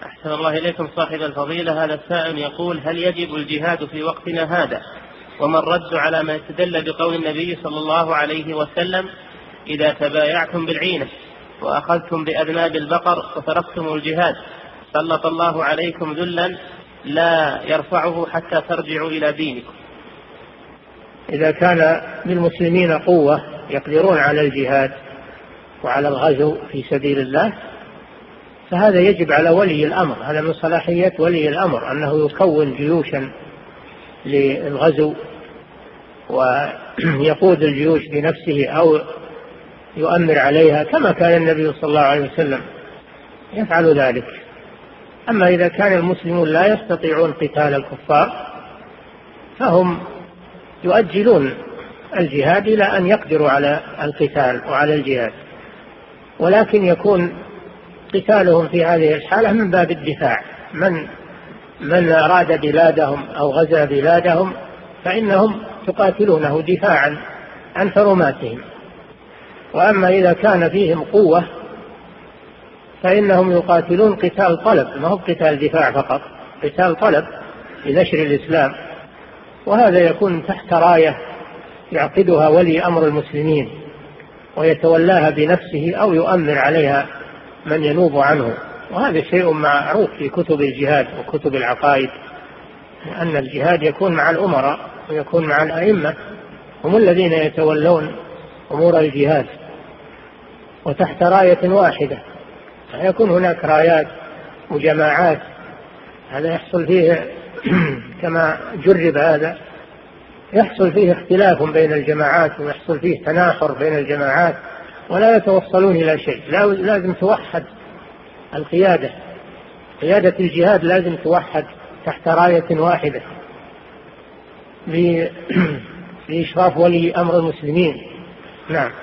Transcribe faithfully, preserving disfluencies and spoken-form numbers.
أحسن الله إليكم صاحب الفضيلة. هذا السائل يقول: هل يجب الجهاد في وقتنا هذا؟ وما الرد على ما يستدل بقول النبي صلى الله عليه وسلم: إذا تبايعتم بالعينة وأخذتم بأذناب البقر وتركتم الجهاد سلط الله عليكم ذلا لا يرفعه حتى ترجعوا إلى دينكم. إذا كان للمسلمين قوة يقدرون على الجهاد وعلى الغزو في سبيل الله فهذا يجب على ولي الأمر، هذا من صلاحيات ولي الأمر أنه يكون جيوشا للغزو ويقود الجيوش بنفسه أو يؤمر عليها كما كان النبي صلى الله عليه وسلم يفعل ذلك. أما إذا كان المسلمون لا يستطيعون قتال الكفار فهم يؤجلون الجهاد إلى أن يقدروا على القتال وعلى الجهاد، ولكن يكون قتالهم في هذه الحالة من باب الدفاع. من من أراد بلادهم أو غزا بلادهم فإنهم يقاتلونه دفاعا عن حرماتهم. وأما إذا كان فيهم قوة فإنهم يقاتلون قتال طلب، ما هو قتال دفاع فقط، قتال طلب لنشر الإسلام، وهذا يكون تحت راية يعقدها ولي أمر المسلمين ويتولاها بنفسه أو يؤمر عليها من ينوب عنه. وهذا شيء معروف في كتب الجهاد وكتب العقائد أن الجهاد يكون مع الأمراء ويكون مع الأئمة، هم الذين يتولون أمور الجهاد وتحت راية واحدة. يكون هناك رايات وجماعات، هذا يحصل فيه كما جرب هذا يحصل فيه اختلاف بين الجماعات ويحصل فيه تناحر بين الجماعات ولا يتوصلون إلى شيء. لازم توحد القيادة، قيادة الجهاد لازم توحد تحت راية واحدة بإشراف ولي أمر المسلمين. نعم.